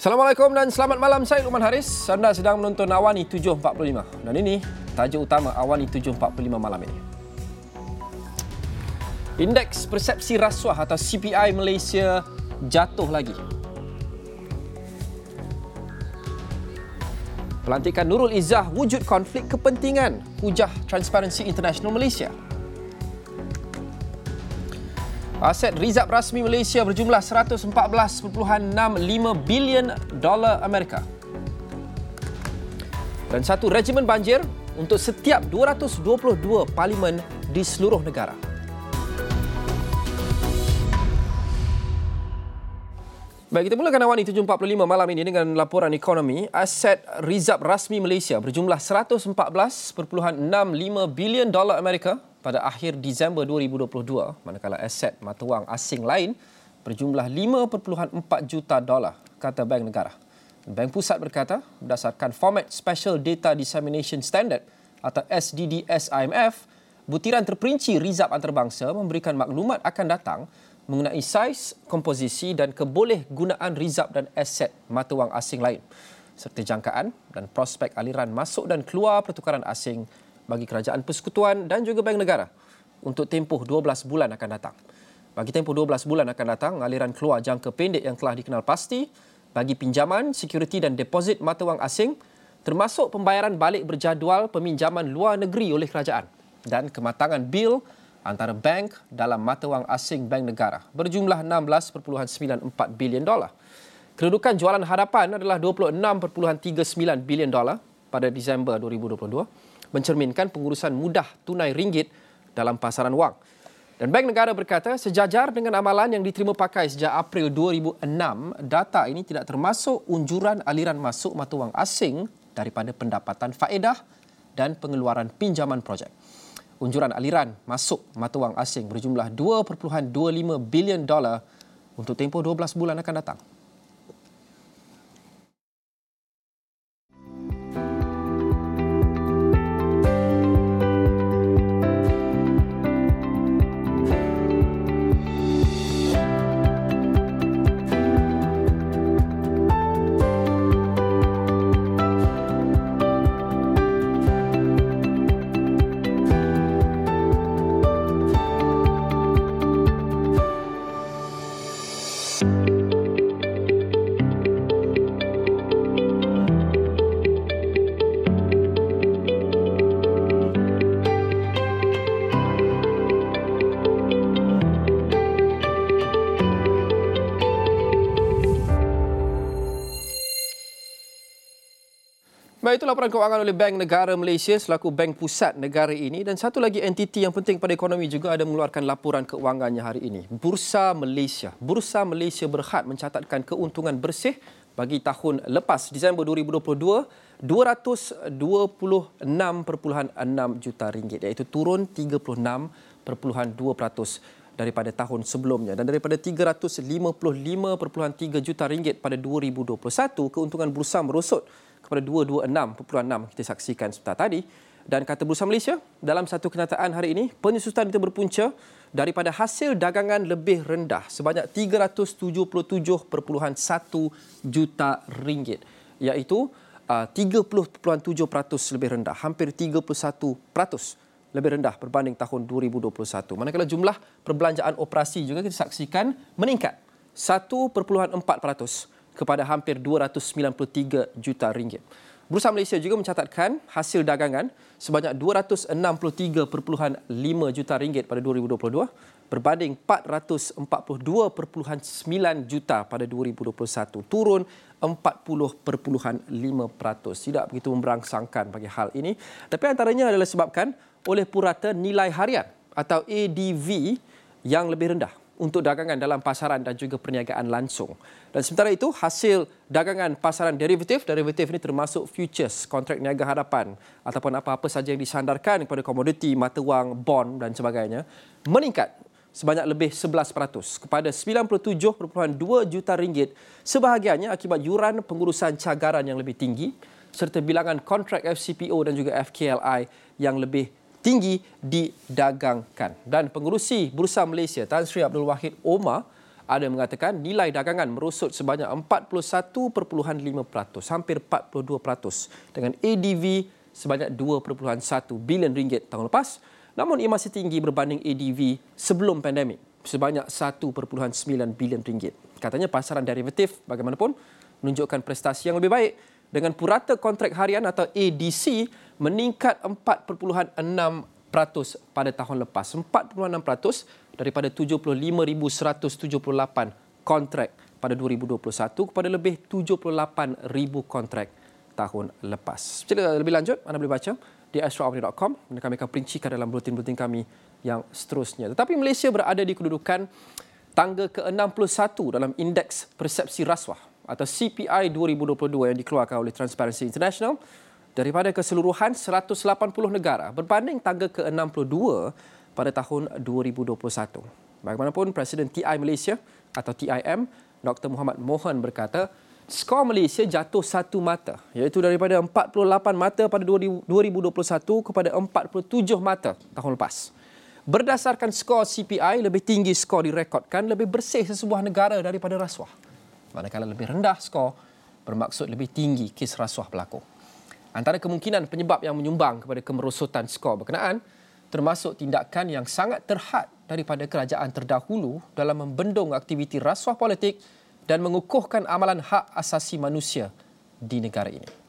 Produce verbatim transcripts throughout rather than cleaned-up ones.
Assalamualaikum dan selamat malam. Saya Luqman Haris. Anda sedang menonton Awani tujuh empat puluh lima. Dan ini tajuk utama Awani tujuh empat puluh lima malam ini. Indeks Persepsi Rasuah atau C P I Malaysia jatuh lagi. Pelantikan Nurul Izzah wujud konflik kepentingan, hujah Transparency International Malaysia. Aset rizab rasmi Malaysia berjumlah seratus empat belas perpuluhan enam lima bilion dolar Amerika. Dan satu regimen banjir untuk setiap dua ratus dua puluh dua parlimen di seluruh negara. Baik, kita mulakan Awani tujuh empat puluh lima malam ini dengan laporan ekonomi. Aset rizab rasmi Malaysia berjumlah seratus empat belas perpuluhan enam lima bilion dolar Amerika pada akhir Disember dua ribu dua puluh dua, manakala aset mata wang asing lain berjumlah lima perpuluhan empat juta dolar, kata Bank Negara. Bank Pusat berkata, berdasarkan Format Special Data Dissemination Standard atau S D D S I M F, butiran terperinci rizab antarabangsa memberikan maklumat akan datang mengenai saiz, komposisi dan kebolehgunaan rizab dan aset mata wang asing lain, serta jangkaan dan prospek aliran masuk dan keluar pertukaran asing bagi kerajaan persekutuan dan juga Bank Negara untuk tempoh dua belas bulan akan datang. Bagi tempoh dua belas bulan akan datang, aliran keluar jangka pendek yang telah dikenal pasti bagi pinjaman, sekuriti dan deposit mata wang asing, termasuk pembayaran balik berjadual peminjaman luar negeri oleh kerajaan dan kematangan bil antara bank dalam mata wang asing Bank Negara berjumlah enam belas perpuluhan sembilan empat bilion dolar. Kedudukan jualan hadapan adalah dua puluh enam perpuluhan tiga sembilan bilion dolar pada Disember dua ribu dua puluh dua, mencerminkan pengurusan mudah tunai ringgit dalam pasaran wang. Dan Bank Negara berkata, sejajar dengan amalan yang diterima pakai sejak April dua ribu enam, data ini tidak termasuk unjuran aliran masuk mata wang asing daripada pendapatan faedah dan pengeluaran pinjaman projek. Unjuran aliran masuk mata wang asing berjumlah dua perpuluhan dua lima bilion dolar untuk tempoh dua belas bulan akan datang. Baik, itu laporan kewangan oleh Bank Negara Malaysia selaku Bank Pusat negara ini. Dan satu lagi entiti yang penting pada ekonomi juga ada mengeluarkan laporan keuangannya hari ini. Bursa Malaysia. Bursa Malaysia Berhad mencatatkan keuntungan bersih bagi tahun lepas, Disember dua ribu dua puluh dua, dua ratus dua puluh enam perpuluhan enam juta ringgit, iaitu turun tiga puluh enam perpuluhan dua peratus daripada tahun sebelumnya. Dan daripada tiga ratus lima puluh lima perpuluhan tiga juta ringgit pada dua ribu dua puluh satu, keuntungan bursa merosot kepada dua ratus dua puluh enam perpuluhan enam kita saksikan sebentar tadi. Dan kata Bursa Malaysia, dalam satu kenyataan hari ini, penyusutan itu berpunca daripada hasil dagangan lebih rendah sebanyak tiga ratus tujuh puluh tujuh perpuluhan satu juta ringgit, iaitu uh, tiga puluh perpuluhan tujuh peratus lebih rendah, hampir tiga puluh satu peratus lebih rendah berbanding tahun dua ribu dua puluh satu. Manakala jumlah perbelanjaan operasi juga kita saksikan meningkat satu perpuluhan empat peratus kepada hampir dua ratus sembilan puluh tiga juta ringgit. Bursa Malaysia juga mencatatkan hasil dagangan sebanyak dua ratus enam puluh tiga perpuluhan lima juta ringgit pada dua ribu dua puluh dua berbanding empat ratus empat puluh dua perpuluhan sembilan juta pada dua ribu dua puluh satu, turun empat puluh perpuluhan lima peratus. Tidak begitu memberangsangkan bagi hal ini, tapi antaranya adalah disebabkan oleh purata nilai harian atau A D V yang lebih rendah untuk dagangan dalam pasaran dan juga perniagaan langsung. Dan sementara itu, hasil dagangan pasaran derivatif, derivatif ini termasuk futures, kontrak niaga hadapan ataupun apa-apa saja yang disandarkan kepada komoditi, mata wang, bond dan sebagainya, meningkat sebanyak lebih sebelas peratus kepada sembilan puluh tujuh perpuluhan dua juta ringgit, sebahagiannya akibat yuran pengurusan cagaran yang lebih tinggi serta bilangan kontrak F C P O dan juga F K L I yang lebih tinggi didagangkan. Dan pengerusi Bursa Malaysia Tan Sri Abdul Wahid Omar Ada yang mengatakan nilai dagangan merosot sebanyak empat puluh satu perpuluhan lima peratus, hampir empat puluh dua peratus dengan A D V sebanyak dua perpuluhan satu bilion ringgit tahun lepas. Namun ia masih tinggi berbanding A D V sebelum pandemik sebanyak satu perpuluhan sembilan bilion ringgit. Katanya pasaran derivatif bagaimanapun menunjukkan prestasi yang lebih baik dengan purata kontrak harian atau A D C meningkat empat perpuluhan enam peratus pada tahun lepas. empat perpuluhan enam peratus daripada tujuh puluh lima ribu seratus tujuh puluh lapan kontrak pada dua ribu dua puluh satu kepada lebih tujuh puluh lapan ribu kontrak tahun lepas. Secara lebih lanjut, anda boleh baca di astro dot com dan kami akan perincikan dalam buletin-buletin kami yang seterusnya. Tetapi Malaysia berada di kedudukan tangga ke enam puluh satu dalam Indeks Persepsi Rasuah atau C P I dua ribu dua puluh dua yang dikeluarkan oleh Transparency International daripada keseluruhan seratus lapan puluh negara berbanding tangga ke enam puluh dua pada tahun dua ribu dua puluh satu. Bagaimanapun, Presiden T I Malaysia atau T I M, Doktor Muhammad Mohan berkata, skor Malaysia jatuh satu mata, iaitu daripada empat puluh lapan mata pada dua ribu dua puluh satu kepada empat puluh tujuh mata tahun lepas. Berdasarkan skor C P I, lebih tinggi skor direkodkan lebih bersih sesebuah negara daripada rasuah. Manakala lebih rendah skor, bermaksud lebih tinggi kes rasuah berlaku. Antara kemungkinan penyebab yang menyumbang kepada kemerosotan skor berkenaan, termasuk tindakan yang sangat terhad daripada kerajaan terdahulu dalam membendung aktiviti rasuah politik dan mengukuhkan amalan hak asasi manusia di negara ini.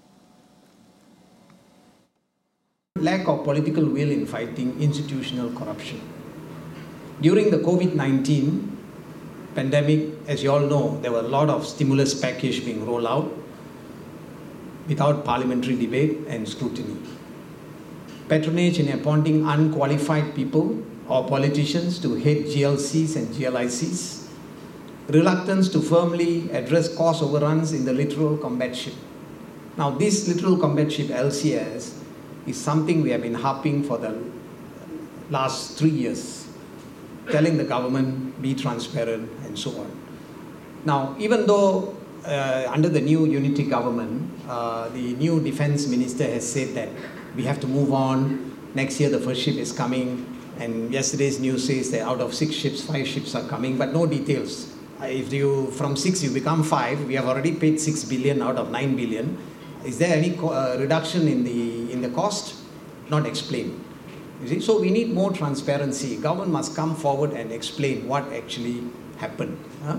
Lack of political will in fighting institutional corruption. During the COVID nineteen pandemic, as you all know, there were a lot of stimulus package being rolled out without parliamentary debate and scrutiny. Patronage in appointing unqualified people or politicians to head G L Cs and G L I Cs. Reluctance to firmly address cost overruns in the littoral combat ship. Now, this littoral combat ship, L C S, is something we have been harping for the last three years, telling the government, be transparent and so on. Now, even though uh, under the new unity government, uh, the new defense minister has said that we have to move on, next year the first ship is coming, and yesterday's news says that out of six ships, five ships are coming, but no details. If you, from six you become five, we have already paid six billion out of nine billion. Is there any uh, reduction in the in the cost? Not explained. You see? So we need more transparency. Government must come forward and explain what actually happened. Huh?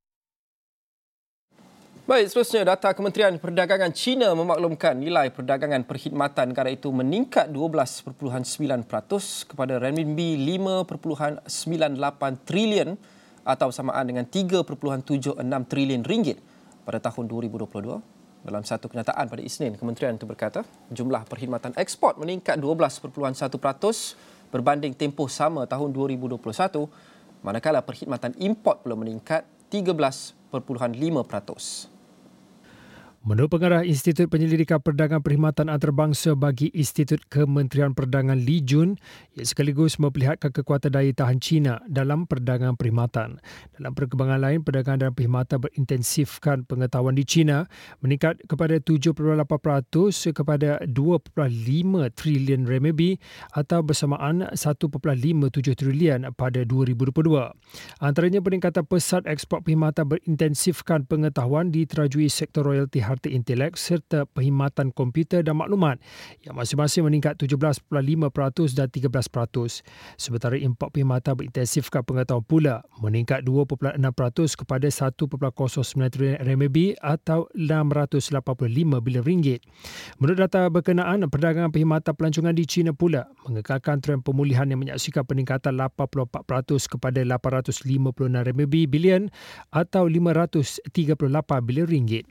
Baik, seterusnya data Kementerian Perdagangan China memaklumkan nilai perdagangan perkhidmatan negara itu meningkat dua belas perpuluhan sembilan peratus kepada renminbi lima perpuluhan sembilan lapan trilion atau samaan dengan tiga perpuluhan tujuh enam trilion ringgit pada tahun dua ribu dua puluh dua. Dalam satu kenyataan pada Isnin, kementerian itu berkata, jumlah perkhidmatan ekspor meningkat dua belas perpuluhan satu peratus berbanding tempoh sama tahun dua ribu dua puluh satu, manakala perkhidmatan import pula meningkat tiga belas perpuluhan lima peratus. Menurut pengarah Institut Penyelidikan Perdagangan Perkhidmatan Antarabangsa bagi Institut Kementerian Perdagangan Li Jun, ia sekaligus memperlihatkan kekuatan daya tahan China dalam perdagangan perkhidmatan. Dalam perkembangan lain, perdagangan dan perkhidmatan berintensifkan pengetahuan di China meningkat kepada tujuh perpuluhan lapan peratus kepada dua perpuluhan lima trilion renminbi atau bersamaan satu perpuluhan lima tujuh trilion pada dua ribu dua puluh dua. Antaranya peningkatan pesat ekspor perkhidmatan berintensifkan pengetahuan diterajui sektor royalti harta intelek serta perkhidmatan komputer dan maklumat yang masing-masing meningkat tujuh belas perpuluhan lima peratus dan tiga belas peratus. Sementara import perkhidmatan berintensifkan pengetahuan pula meningkat dua perpuluhan enam peratus kepada satu perpuluhan kosong sembilan trilion renminbi atau enam ratus lapan puluh lima bilion ringgit. Menurut data berkenaan, perdagangan perkhidmatan pelancongan di China pula mengekalkan trend pemulihan yang menyaksikan peningkatan lapan puluh empat peratus kepada lapan ratus lima puluh enam renminbi bilion atau lima ratus tiga puluh lapan bilion ringgit.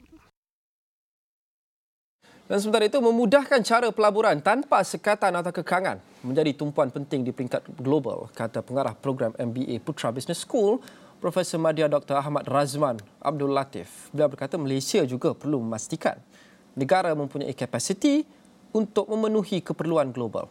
Dan sementara itu, memudahkan cara pelaburan tanpa sekatan atau kekangan menjadi tumpuan penting di peringkat global, kata pengarah program M B A Putra Business School, Profesor Madya Doktor Ahmad Razman Abdul Latif. Beliau berkata Malaysia juga perlu memastikan negara mempunyai kapasiti untuk memenuhi keperluan global.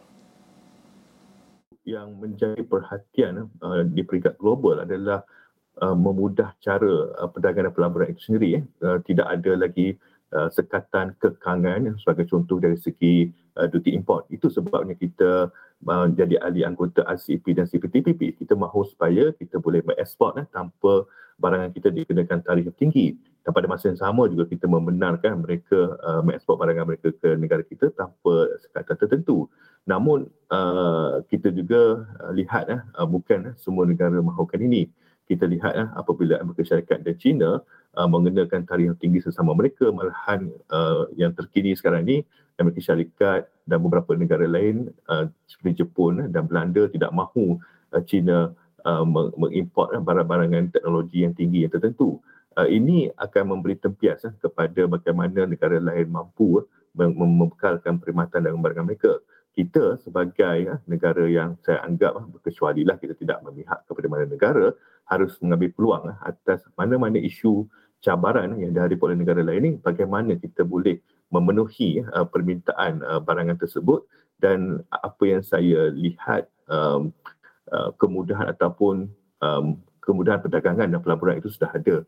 Yang menjadi perhatian uh, di peringkat global adalah uh, memudah cara uh, perdagangan dan pelaburan itu sendiri. Eh. Uh, tidak ada lagi Uh, sekatan kekangan sebagai contoh dari segi uh, duty import. Itu sebabnya kita uh, jadi ahli anggota R C E P dan C P T P P, kita mahu supaya kita boleh mengeksport eh, tanpa barangan kita dikenakan tarikh tinggi. Dan pada masa yang sama juga kita membenarkan mereka uh, mengeksport barangan mereka ke negara kita tanpa sekatan tertentu. Namun uh, kita juga uh, lihat uh, bukan uh, semua negara mahukan ini. Kita lihat uh, apabila Amerika Syarikat dan China uh, mengenakan tarikh tinggi sesama mereka, malahan uh, yang terkini sekarang ini Amerika Syarikat dan beberapa negara lain uh, seperti Jepun dan Belanda tidak mahu uh, China uh, mengimport uh, barang-barangan teknologi yang tinggi yang tertentu. Uh, ini akan memberi tempias uh, kepada bagaimana negara lain mampu uh, membekalkan perkhidmatan dan barang mereka. Kita sebagai uh, negara yang saya anggap uh, berkecualilah kita tidak memihak kepada mana negara, harus mengambil peluang uh, atas mana-mana isu cabaran uh, yang dihadapi oleh negara lain ini, bagaimana kita boleh memenuhi uh, permintaan uh, barangan tersebut. Dan apa yang saya lihat um, uh, kemudahan ataupun um, kemudahan perdagangan dan pelaburan itu sudah ada.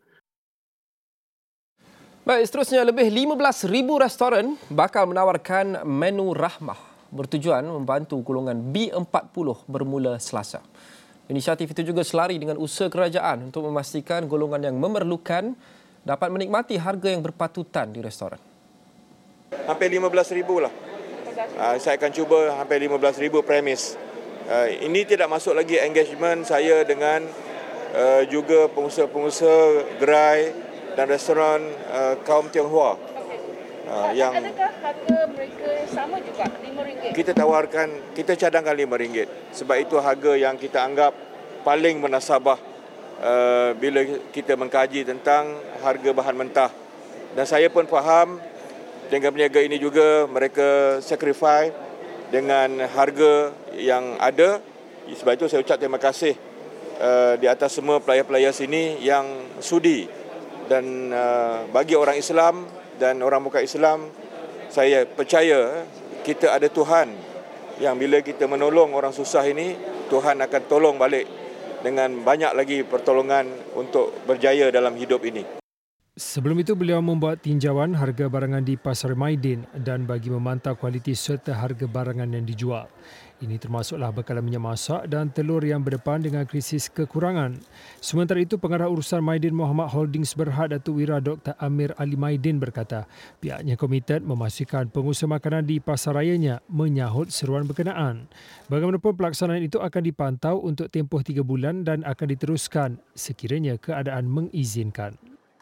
Baik, seterusnya lebih lima belas ribu restoran bakal menawarkan menu rahmah bertujuan membantu golongan B empat puluh bermula Selasa. Inisiatif itu juga selari dengan usaha kerajaan untuk memastikan golongan yang memerlukan dapat menikmati harga yang berpatutan di restoran. Hampir lima belas ribu lah. Uh, saya akan cuba hampir lima belas ribu premis. Uh, ini tidak masuk lagi engagement saya dengan uh, juga pengusaha-pengusaha gerai dan restoran uh, kaum Tionghoa. Uh, yang adakah harga mereka sama juga lima ringgit? Kita tawarkan, kita cadangkan lima ringgit. Sebab itu harga yang kita anggap paling menasabah uh, bila kita mengkaji tentang harga bahan mentah. Dan saya pun faham dengan peniaga ini juga mereka sacrifice dengan harga yang ada. Sebab itu saya ucap terima kasih uh, di atas semua player-player sini yang sudi. Dan uh, bagi orang Islam dan orang bukan Islam, saya percaya kita ada Tuhan yang bila kita menolong orang susah ini, Tuhan akan tolong balik dengan banyak lagi pertolongan untuk berjaya dalam hidup ini. Sebelum itu, beliau membuat tinjauan harga barangan di Pasar Maidin dan bagi memantau kualiti serta harga barangan yang dijual. Ini termasuklah bekalan minyak masak dan telur yang berdepan dengan krisis kekurangan. Sementara itu, Pengarah Urusan Maidin Muhammad Holdings Berhad Datuk Wira Doktor Amir Ali Maidin berkata, pihaknya komited memastikan pengusaha makanan di pasarayanya menyahut seruan berkenaan. Bagaimanapun, pelaksanaan itu akan dipantau untuk tempoh tiga bulan dan akan diteruskan sekiranya keadaan mengizinkan.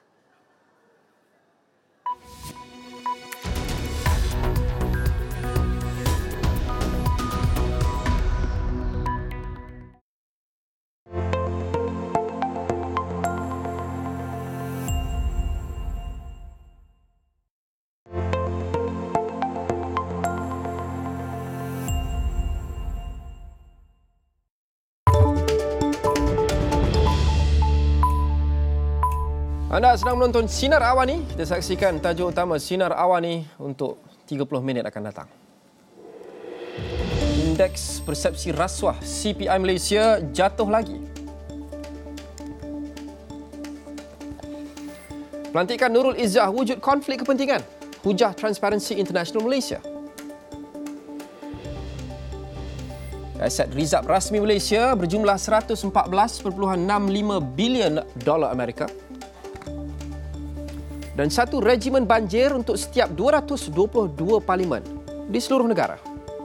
Anda sedang menonton Sinar Awani. Kita saksikan tajuk utama Sinar Awani untuk tiga puluh minit akan datang. Indeks persepsi rasuah C P I Malaysia jatuh lagi. Pelantikan Nurul Izzah wujud konflik kepentingan. Hujah Transparency International Malaysia. Aset rizab rasmi Malaysia berjumlah seratus empat belas perpuluhan enam lima bilion dolar Amerika. Dan satu regimen banjir untuk setiap dua ratus dua puluh dua parlimen di seluruh negara.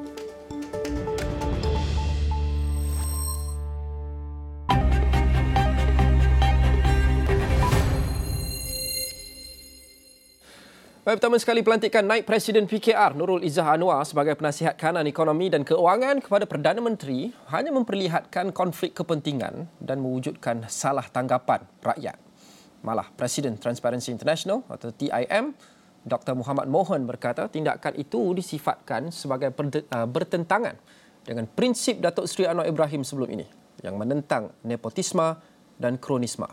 Baik, pertama sekali pelantikan naib Presiden P K R Nurul Izzah Anwar sebagai penasihat kanan ekonomi dan keuangan kepada Perdana Menteri hanya memperlihatkan konflik kepentingan dan mewujudkan salah tanggapan rakyat. Malah Presiden Transparency International atau T I M, Doktor Muhammad Mohan berkata tindakan itu disifatkan sebagai bertentangan dengan prinsip Datuk Seri Anwar Ibrahim sebelum ini yang menentang nepotisme dan kronisme.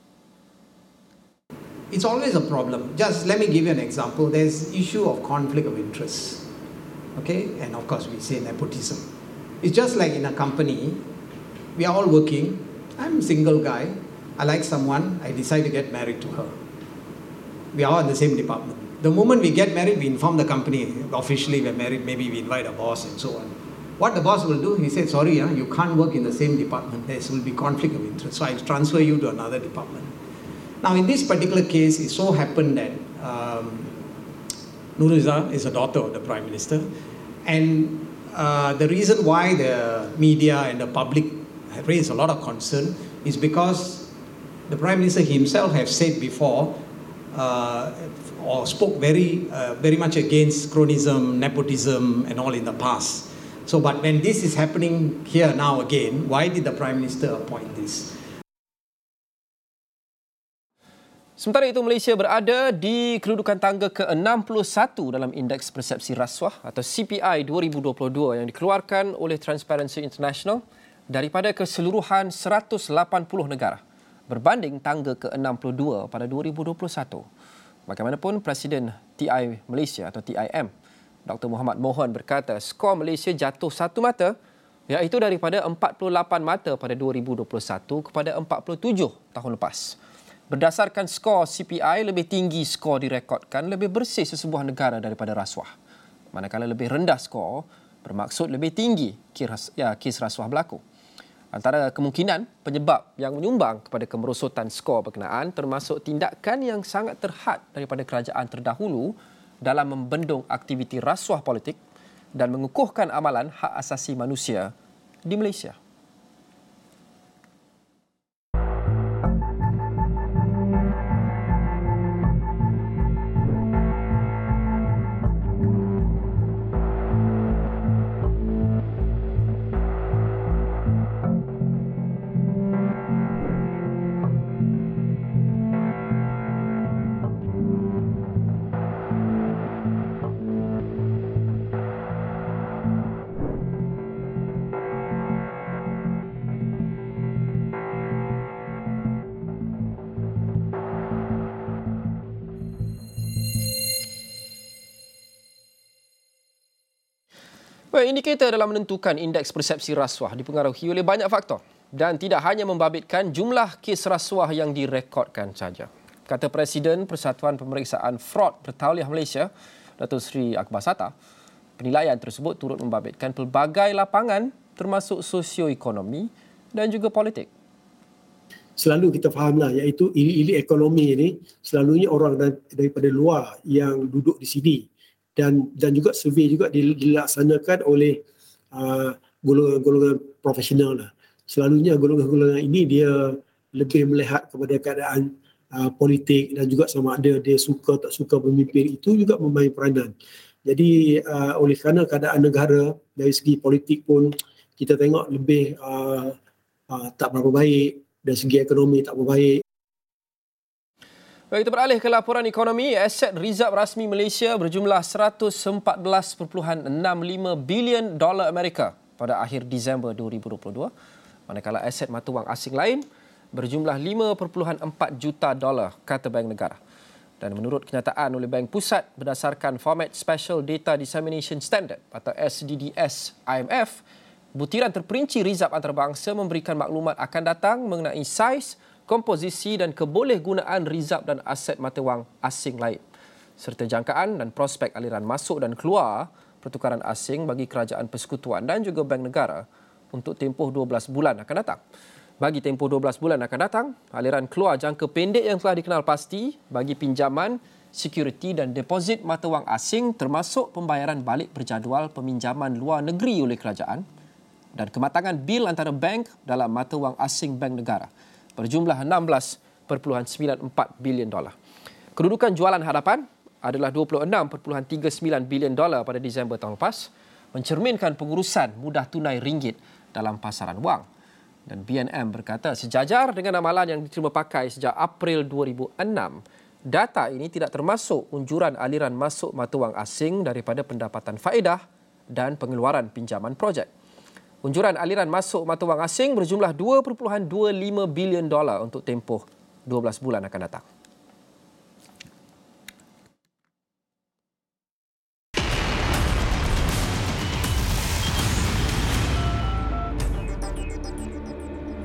It's always a problem. Just let me give you an example. There's issue of conflict of interest. Okay? And of course we say nepotism. It's just like in a company, we are all working. I'm a single guy. I like someone, I decide to get married to her. We are all in the same department. The moment we get married, we inform the company, officially we're married, maybe we invite a boss and so on. what the boss will do, he said, sorry, huh, you can't work in the same department. There will be conflict of interest. So I transfer you to another department. Now, in this particular case, it so happened that um, Nur Izzah is a daughter of the Prime Minister. And uh, the reason why the media and the public have raised a lot of concern is because the Prime Minister himself has said before, uh, or spoke very, uh, very much against cronyism, nepotism, and all in the past. So, but when this is happening here now again, why did the Prime Minister appoint this? Sementara itu, Malaysia berada di kedudukan tangga ke enam puluh satu dalam Indeks Persepsi Rasuah atau C P I dua ribu dua puluh dua yang dikeluarkan oleh Transparency International daripada keseluruhan seratus lapan puluh negara berbanding tangga ke enam puluh dua pada dua ribu dua puluh satu. Bagaimanapun, Presiden T I Malaysia atau T I M, Doktor Muhammad Mohan berkata skor Malaysia jatuh satu mata iaitu daripada empat puluh lapan mata pada dua ribu dua puluh satu kepada empat puluh tujuh tahun lepas. Berdasarkan skor C P I, lebih tinggi skor direkodkan lebih bersih sesebuah negara daripada rasuah. Manakala lebih rendah skor bermaksud lebih tinggi kes, ya, kes rasuah berlaku. Antara kemungkinan penyebab yang menyumbang kepada kemerosotan skor berkenaan termasuk tindakan yang sangat terhad daripada kerajaan terdahulu dalam membendung aktiviti rasuah politik dan mengukuhkan amalan hak asasi manusia di Malaysia. Well, indikator dalam menentukan indeks persepsi rasuah dipengaruhi oleh banyak faktor dan tidak hanya membabitkan jumlah kes rasuah yang direkodkan saja. Kata Presiden Persatuan Pemeriksaan Fraud Bertauliah Malaysia, Datuk Seri Akbar Sata, penilaian tersebut turut membabitkan pelbagai lapangan termasuk sosioekonomi dan juga politik. Selalu kita fahamlah iaitu ili-ili ekonomi ini selalunya orang daripada luar yang duduk di sini. Dan dan juga survei juga dilaksanakan oleh uh, golongan-golongan profesional lah. Selalunya golongan-golongan ini dia lebih melihat kepada keadaan uh, politik dan juga sama ada dia suka tak suka pemimpin itu juga memain peranan. Jadi uh, oleh kerana keadaan negara dari segi politik pun kita tengok lebih uh, uh, tak berapa baik, dari segi ekonomi tak berapa baik. Baik, kita beralih ke laporan ekonomi. Aset rizab rasmi Malaysia berjumlah seratus empat belas perpuluhan enam lima bilion dolar Amerika pada akhir Disember dua ribu dua puluh dua, manakala aset mata wang asing lain berjumlah lima perpuluhan empat juta dolar, kata Bank Negara. Dan menurut kenyataan oleh Bank Pusat berdasarkan Format Special Data Dissemination Standard atau S D D S I M F, butiran terperinci rizab antarabangsa memberikan maklumat akan datang mengenai saiz, komposisi dan kebolehgunaan rizab dan aset mata wang asing lain serta jangkaan dan prospek aliran masuk dan keluar pertukaran asing bagi kerajaan persekutuan dan juga Bank Negara untuk tempoh dua belas bulan akan datang. Bagi tempoh dua belas bulan akan datang, aliran keluar jangka pendek yang telah dikenal pasti bagi pinjaman, security dan deposit mata wang asing termasuk pembayaran balik berjadual peminjaman luar negeri oleh kerajaan dan kematangan bil antara bank dalam mata wang asing Bank Negara berjumlah enam belas perpuluhan sembilan empat bilion dolar. Kedudukan jualan hadapan adalah dua puluh enam perpuluhan tiga sembilan bilion dolar pada Disember tahun lepas, mencerminkan pengurusan mudah tunai ringgit dalam pasaran wang. Dan B N M berkata sejajar dengan amalan yang diterima pakai sejak April dua ribu enam, data ini tidak termasuk unjuran aliran masuk mata wang asing daripada pendapatan faedah dan pengeluaran pinjaman projek. Unjuran aliran masuk mata wang asing berjumlah dua perpuluhan dua lima bilion dolar untuk tempoh dua belas bulan akan datang.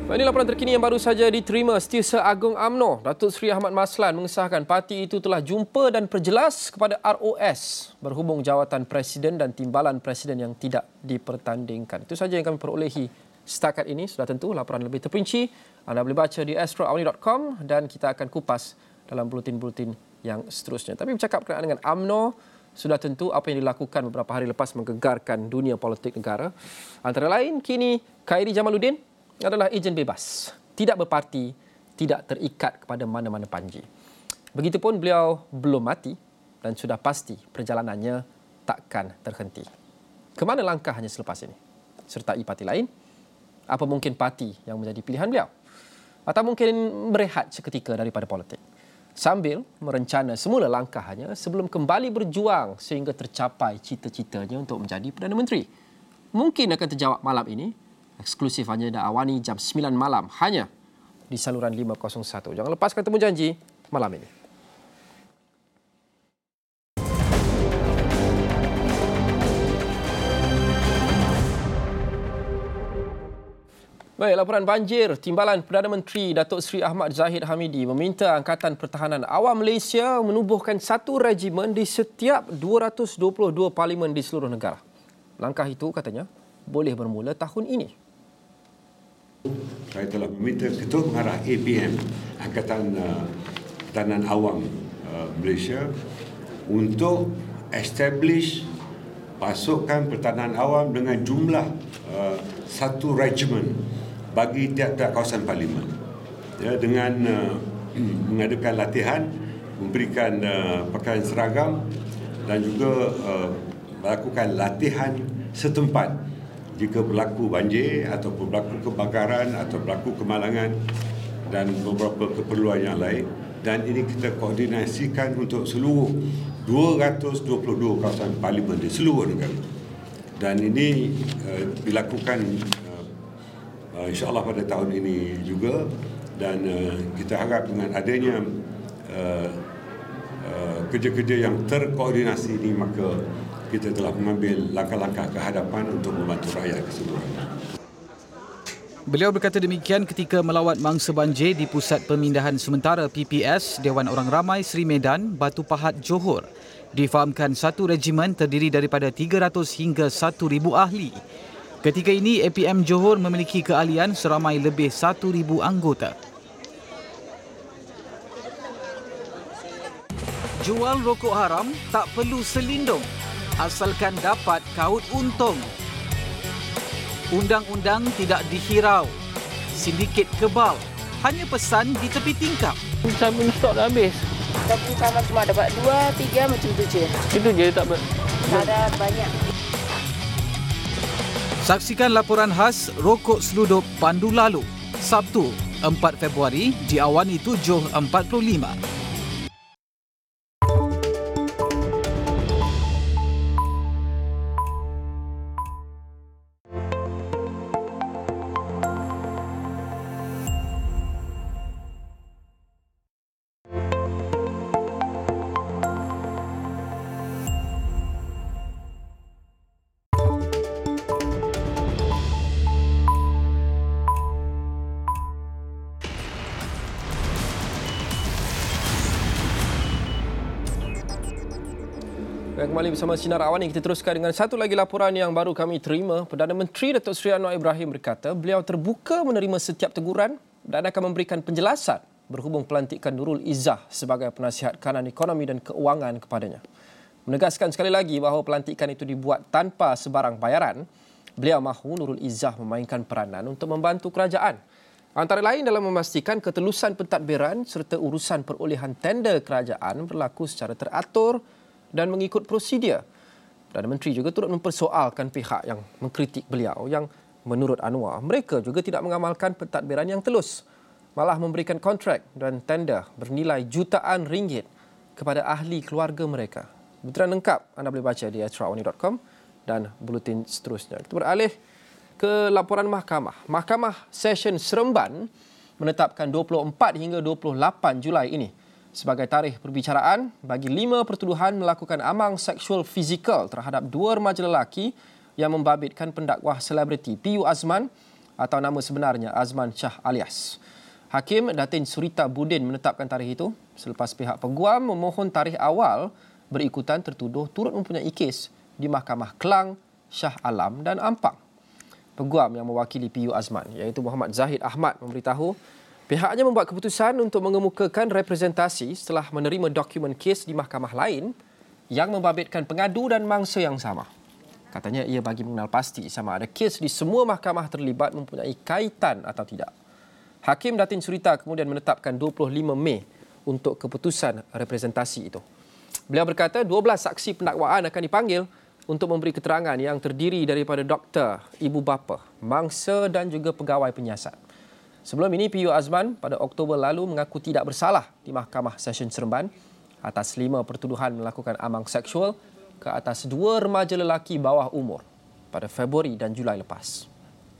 Ini laporan terkini yang baru saja diterima Setiausaha Agung U M N O. Datuk Seri Ahmad Maslan mengesahkan parti itu telah jumpa dan perjelas kepada R O S berhubung jawatan Presiden dan timbalan Presiden yang tidak dipertandingkan. Itu saja yang kami perolehi setakat ini. Sudah tentu laporan lebih terperinci anda boleh baca di astro awani dot com dan kita akan kupas dalam buletin-buletin yang seterusnya. Tapi bercakap berkenaan dengan U M N O, sudah tentu apa yang dilakukan beberapa hari lepas menggegarkan dunia politik negara. Antara lain, kini Khairi Jamaluddin adalah ejen bebas, tidak berparti, tidak terikat kepada mana-mana panji. Begitupun beliau belum mati dan sudah pasti perjalanannya takkan terhenti. Kemana langkahnya selepas ini? Sertai parti lain? Apa mungkin parti yang menjadi pilihan beliau? Atau mungkin berehat seketika daripada politik sambil merencana semula langkahnya sebelum kembali berjuang sehingga tercapai cita-citanya untuk menjadi Perdana Menteri? Mungkin akan terjawab malam ini. Eksklusif hanya di Awani jam sembilan malam hanya di saluran lima kosong satu. Jangan lepaskan temu janji malam ini. Baik, laporan banjir. Timbalan Perdana Menteri Datuk Seri Ahmad Zahid Hamidi meminta Angkatan Pertahanan Awam Malaysia menubuhkan satu regimen di setiap dua ratus dua puluh dua parlimen di seluruh negara. Langkah itu katanya boleh bermula tahun ini. Saya telah meminta Ketua Pengarah A P M Angkatan uh, Pertahanan Awam uh, Malaysia untuk establish pasukan pertahanan awam dengan jumlah uh, satu regimen bagi tiap-tiap kawasan parlimen, ya, dengan uh, mengadakan latihan, memberikan uh, pakaian seragam dan juga uh, melakukan latihan setempat jika berlaku banjir atau berlaku kebakaran atau berlaku kemalangan dan beberapa keperluan yang lain. Dan ini kita koordinasikan untuk seluruh dua ratus dua puluh dua kawasan parlimen di seluruh negara. Dan ini uh, dilakukan uh, uh, insya-Allah pada tahun ini juga, dan uh, kita harap dengan adanya uh, uh, kerja-kerja yang terkoordinasi ini, maka kita telah mengambil langkah-langkah ke hadapan untuk membantu rakyat keseluruhan. Beliau berkata demikian ketika melawat mangsa banjir di Pusat Pemindahan Sementara P P S Dewan Orang Ramai Seri Medan, Batu Pahat, Johor. Difahamkan satu regimen terdiri daripada tiga ratus hingga seribu ahli. Ketika ini A P M Johor memiliki keahlian seramai lebih seribu anggota. Jual rokok haram tak perlu selindung, asalkan dapat kaut untung. Undang-undang tidak dihirau. Sindiket kebal, hanya pesan di tepi tingkap. Sabun stok dah habis. Sabun sama cuma dapat dua, tiga macam tu je. Itu je tak ber. Tak ada banyak. Saksikan laporan khas Rokok Seludup Pandu Lalu, Sabtu empat Februari di Awani tujuh empat puluh lima. Kembali bersama Sinar Awani, kita teruskan dengan satu lagi laporan yang baru kami terima. Perdana Menteri Datuk Seri Anwar Ibrahim berkata beliau terbuka menerima setiap teguran dan akan memberikan penjelasan berhubung pelantikan Nurul Izzah sebagai penasihat kanan ekonomi dan keuangan kepadanya. Menegaskan sekali lagi bahawa pelantikan itu dibuat tanpa sebarang bayaran, beliau mahu Nurul Izzah memainkan peranan untuk membantu kerajaan. Antara lain dalam memastikan ketelusan pentadbiran serta urusan perolehan tender kerajaan berlaku secara teratur dan mengikut prosedur. Perdana Menteri juga turut mempersoalkan pihak yang mengkritik beliau yang menurut Anwar, mereka juga tidak mengamalkan pentadbiran yang telus, malah memberikan kontrak dan tender bernilai jutaan ringgit kepada ahli keluarga mereka. Butiran lengkap anda boleh baca di astro awani dot com dan buletin seterusnya. Kita beralih ke laporan mahkamah. Mahkamah Session Seremban menetapkan dua puluh empat hingga dua puluh lapan Julai ini sebagai tarikh perbicaraan bagi lima pertuduhan melakukan amang seksual fizikal terhadap dua remaja lelaki yang membabitkan pendakwah selebriti P U Azman atau nama sebenarnya Azman Shah Alias. Hakim Datin Surita Budin menetapkan tarikh itu selepas pihak peguam memohon tarikh awal berikutan tertuduh turut mempunyai kes di Mahkamah Kelang, Shah Alam dan Ampang. Peguam yang mewakili P U Azman iaitu Muhammad Zahid Ahmad memberitahu pihaknya membuat keputusan untuk mengemukakan representasi setelah menerima dokumen kes di mahkamah lain yang membabitkan pengadu dan mangsa yang sama. Katanya ia bagi mengenal pasti sama ada kes di semua mahkamah terlibat mempunyai kaitan atau tidak. Hakim Datin Surita kemudian menetapkan dua puluh lima Mei untuk keputusan representasi itu. Beliau berkata dua belas saksi pendakwaan akan dipanggil untuk memberi keterangan yang terdiri daripada doktor, ibu bapa, mangsa dan juga pegawai penyiasat. Sebelum ini, P U Azman pada Oktober lalu mengaku tidak bersalah di Mahkamah Session Seremban atas lima pertuduhan melakukan amang seksual ke atas dua remaja lelaki bawah umur pada Februari dan Julai lepas.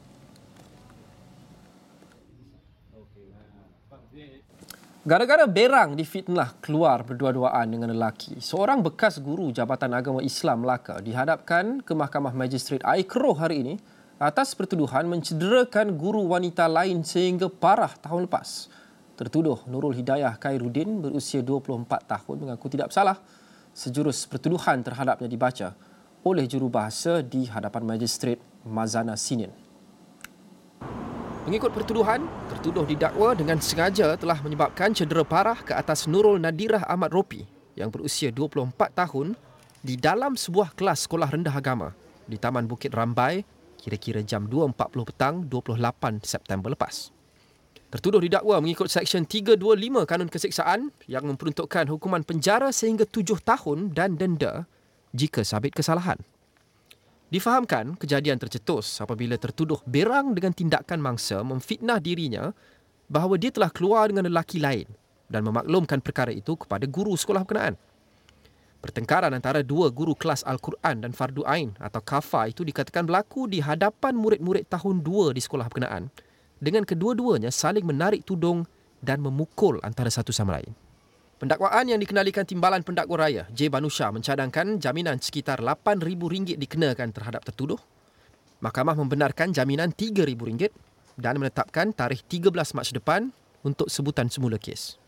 Gara-gara berang difitnah keluar berdua-duaan dengan lelaki, seorang bekas guru Jabatan Agama Islam Melaka dihadapkan ke Mahkamah Magistrate Air Keroh hari ini atas pertuduhan mencederakan guru wanita lain sehingga parah tahun lepas. Tertuduh Nurul Hidayah Khairuddin berusia dua puluh empat tahun mengaku tidak bersalah. Sejurus pertuduhan terhadapnya dibaca oleh jurubahasa di hadapan Magistrate Mazana Sinin. Mengikut pertuduhan, tertuduh didakwa dengan sengaja telah menyebabkan cedera parah ke atas Nurul Nadirah Ahmad Ropi yang berusia dua puluh empat tahun di dalam sebuah kelas sekolah rendah agama di Taman Bukit Rambai kira-kira jam dua empat puluh petang dua puluh lapan September lepas. Tertuduh didakwa mengikut Seksyen tiga dua lima Kanun Keseksaan yang memperuntukkan hukuman penjara sehingga tujuh tahun dan denda jika sabit kesalahan. Difahamkan kejadian tercetus apabila tertuduh berang dengan tindakan mangsa memfitnah dirinya bahawa dia telah keluar dengan lelaki lain dan memaklumkan perkara itu kepada guru sekolah berkenaan. Pertengkaran antara dua guru kelas Al-Quran dan Fardu Ain atau Kafa itu dikatakan berlaku di hadapan murid-murid tahun dua di sekolah berkenaan dengan kedua-duanya saling menarik tudung dan memukul antara satu sama lain. Pendakwaan yang dikenalikan Timbalan Pendakwa Raya, J. Banusha, mencadangkan jaminan sekitar lapan ribu ringgit dikenakan terhadap tertuduh. Mahkamah membenarkan jaminan tiga ribu ringgit dan menetapkan tarikh tiga belas Mac depan untuk sebutan semula kes.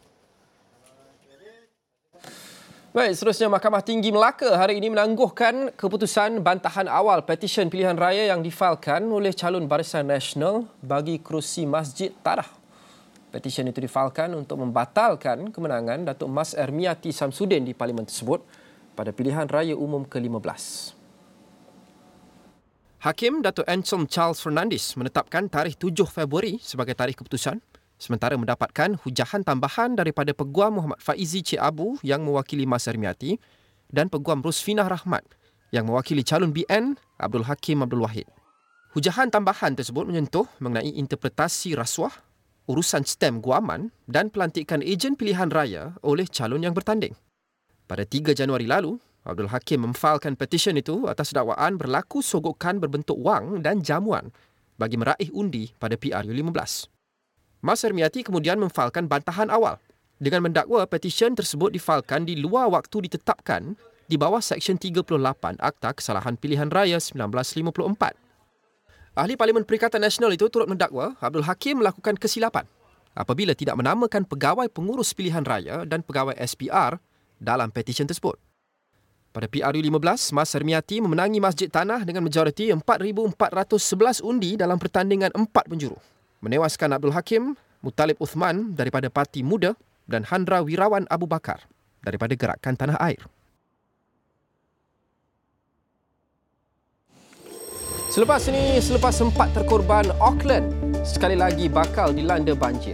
Baik, seterusnya Mahkamah Tinggi Melaka hari ini menangguhkan keputusan bantahan awal petisyen pilihan raya yang difailkan oleh calon Barisan Nasional bagi kerusi Masjid Tarah. Petisyen itu difailkan untuk membatalkan kemenangan Datuk Mas Ermiati Samsudin di parlimen tersebut pada pilihan raya umum ke lima belas. Hakim Datuk Anselm Charles Fernandez menetapkan tarikh tujuh Februari sebagai tarikh keputusan sementara mendapatkan hujahan tambahan daripada Peguam Muhammad Faizi Cik Abu yang mewakili Mas Ermiati dan Peguam Rusfinah Rahmat yang mewakili calon B N Abdul Hakim Abdul Wahid. Hujahan tambahan tersebut menyentuh mengenai interpretasi rasuah, urusan stem guaman dan pelantikan ejen pilihan raya oleh calon yang bertanding. Pada tiga Januari lalu, Abdul Hakim memfailkan petisyen itu atas dakwaan berlaku sogokan berbentuk wang dan jamuan bagi meraih undi pada P R U lima belas. Mas Ermiati kemudian memfailkan bantahan awal dengan mendakwa petisyen tersebut difailkan di luar waktu ditetapkan di bawah Seksyen tiga puluh lapan Akta Kesalahan Pilihan Raya seribu sembilan ratus lima puluh empat. Ahli Parlimen Perikatan Nasional itu turut mendakwa Abdul Hakim melakukan kesilapan apabila tidak menamakan pegawai pengurus pilihan raya dan pegawai S P R dalam petisyen tersebut. Pada P R U lima belas, Mas Ermiati memenangi Masjid Tanah dengan majoriti empat ribu empat ratus sebelas undi dalam pertandingan empat penjuru, menewaskan Abdul Hakim, Mutalib Uthman daripada Parti Muda dan Handra Wirawan Abu Bakar daripada Gerakan Tanah Air. Selepas ini, selepas sempat terkorban, Auckland sekali lagi bakal dilanda banjir.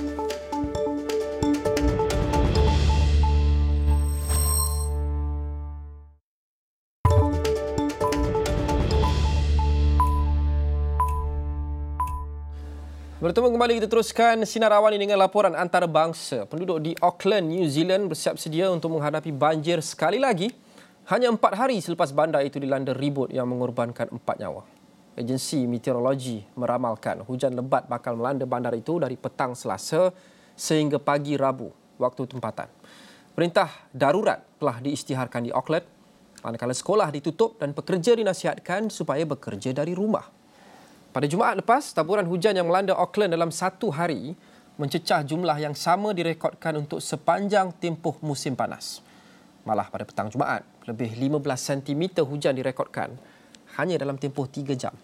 Bertemu kembali, kita teruskan Sinar Awal ini dengan laporan antarabangsa. Penduduk di Auckland, New Zealand bersiap sedia untuk menghadapi banjir sekali lagi hanya empat hari selepas bandar itu dilanda ribut yang mengorbankan empat nyawa. Agensi Meteorologi meramalkan hujan lebat bakal melanda bandar itu dari petang Selasa sehingga pagi Rabu waktu tempatan. Perintah darurat telah diisytiharkan di Auckland, manakala sekolah ditutup dan pekerja dinasihatkan supaya bekerja dari rumah. Pada Jumaat lepas, taburan hujan yang melanda Auckland dalam satu hari mencecah jumlah yang sama direkodkan untuk sepanjang tempoh musim panas. Malah pada petang Jumaat, lebih lima belas sentimeter hujan direkodkan hanya dalam tempoh tiga jam.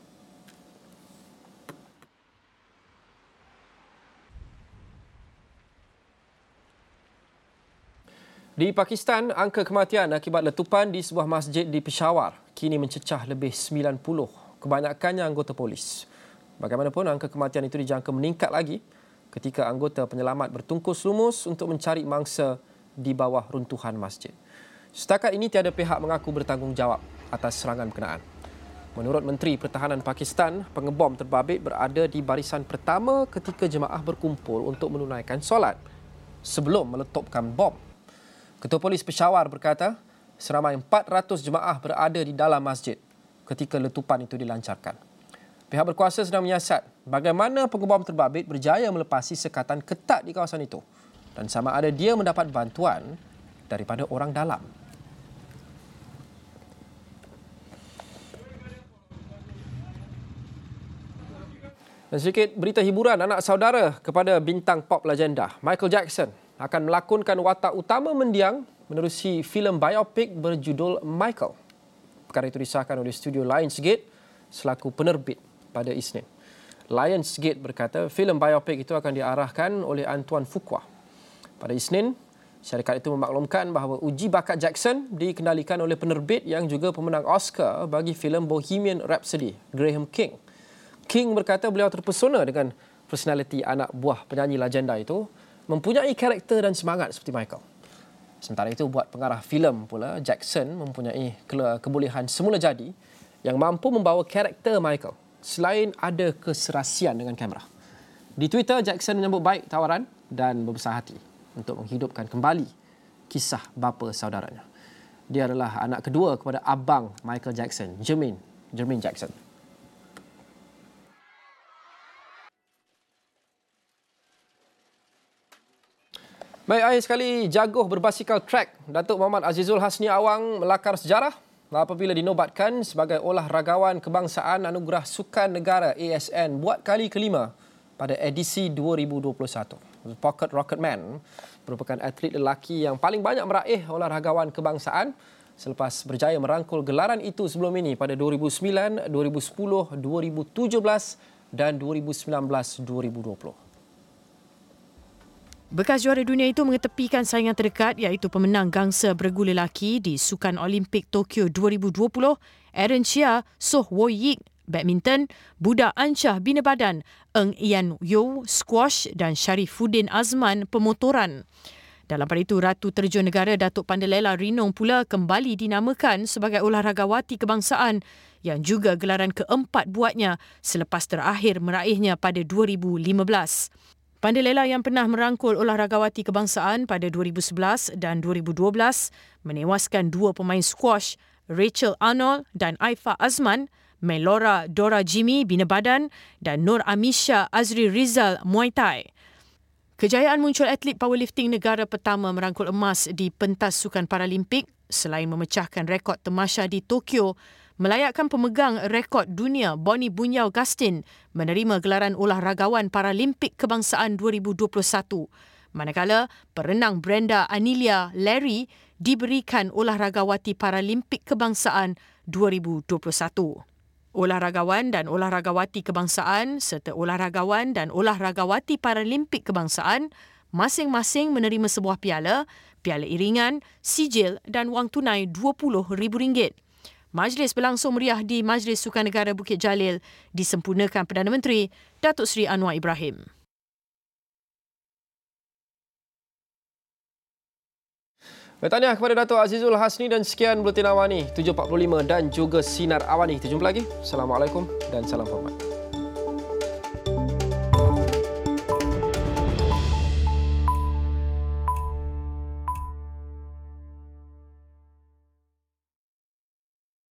Di Pakistan, angka kematian akibat letupan di sebuah masjid di Peshawar kini mencecah lebih sembilan puluh, kebanyakannya anggota polis. Bagaimanapun, angka kematian itu dijangka meningkat lagi ketika anggota penyelamat bertungkus lumus untuk mencari mangsa di bawah runtuhan masjid. Setakat ini, tiada pihak mengaku bertanggungjawab atas serangan berkenaan. Menurut Menteri Pertahanan Pakistan, pengebom terbabit berada di barisan pertama ketika jemaah berkumpul untuk menunaikan solat sebelum meletupkan bom. Ketua Polis Peshawar berkata, seramai empat ratus jemaah berada di dalam masjid ketika letupan itu dilancarkan. Pihak berkuasa sedang menyiasat bagaimana pengebom terbabit berjaya melepasi sekatan ketat di kawasan itu dan sama ada dia mendapat bantuan daripada orang dalam. Dan sedikit berita hiburan, anak saudara kepada bintang pop legenda Michael Jackson akan melakonkan watak utama mendiang menerusi filem biopik berjudul Michael. Perkara itu disahkan oleh studio Lionsgate selaku penerbit pada Isnin. Lionsgate berkata filem biopik itu akan diarahkan oleh Antoine Fuqua. Pada Isnin, syarikat itu memaklumkan bahawa uji bakat Jackson dikendalikan oleh penerbit yang juga pemenang Oscar bagi filem Bohemian Rhapsody, Graham King. King berkata beliau terpesona dengan personaliti anak buah penyanyi legenda itu, mempunyai karakter dan semangat seperti Michael. Sementara itu, buat pengarah filem pula, Jackson mempunyai kebolehan semula jadi yang mampu membawa karakter Michael selain ada keserasian dengan kamera. Di Twitter, Jackson menyambut baik tawaran dan berbesar hati untuk menghidupkan kembali kisah bapa saudaranya. Dia adalah anak kedua kepada abang Michael Jackson, Jermaine, Jermaine Jackson. Baik, akhir sekali, jaguh berbasikal track Datuk Muhammad Azizul Hasni Awang melakar sejarah apabila dinobatkan sebagai olahragawan kebangsaan Anugerah Sukan Negara A S N buat kali kelima pada edisi dua ribu dua puluh satu. Pocket Rocketman merupakan atlet lelaki yang paling banyak meraih olahragawan kebangsaan selepas berjaya merangkul gelaran itu sebelum ini pada dua ribu sembilan, dua ribu sepuluh, dua ribu tujuh belas dan dua ribu sembilan belas dua ribu dua puluh. Bekas juara dunia itu mengetepikan saingan terdekat iaitu pemenang gangsa bergu lelaki di Sukan Olimpik Tokyo dua ribu dua puluh, Aaron Chia, Soh Woi Yik, badminton, Budak Ancah Bina Badan, Eng Ian Yo, squash dan Sharifuddin Azman, pemotoran. Dalam pada itu, Ratu Terjun Negara Datuk Pandelela Rinong pula kembali dinamakan sebagai olahragawati kebangsaan yang juga gelaran keempat buatnya selepas terakhir meraihnya pada dua ribu lima belas. Pandelela yang pernah merangkul olahragawati kebangsaan pada dua ribu sebelas dan dua ribu dua belas menewaskan dua pemain squash, Rachel Arnold dan Aifa Azman, Melora Dora Jimmy Bina Badan dan Nur Amisha Azri Rizal Muay Thai. Kejayaan muncul atlet powerlifting negara pertama merangkul emas di pentas Sukan Paralimpik selain memecahkan rekod tamasya di Tokyo, melayakkan pemegang rekod dunia Bonnie Bunyao Gustin menerima gelaran olahragawan Paralimpik Kebangsaan dua ribu dua puluh satu. Manakala perenang Brenda Anilia Larry diberikan olahragawati Paralimpik Kebangsaan dua ribu dua puluh satu. Olahragawan dan olahragawati kebangsaan serta olahragawan dan olahragawati Paralimpik Kebangsaan masing-masing menerima sebuah piala, piala iringan, sijil dan wang tunai dua puluh ribu ringgit. Majlis berlangsung meriah di Majlis Sukan Negara Bukit Jalil disempurnakan Perdana Menteri Datuk Seri Anwar Ibrahim. Tahniah kepada Datuk Azizul Hasni dan sekian Buletin Awani tujuh empat puluh lima dan juga Sinar Awani. Kita jumpa lagi. Assalamualaikum dan salam hormat.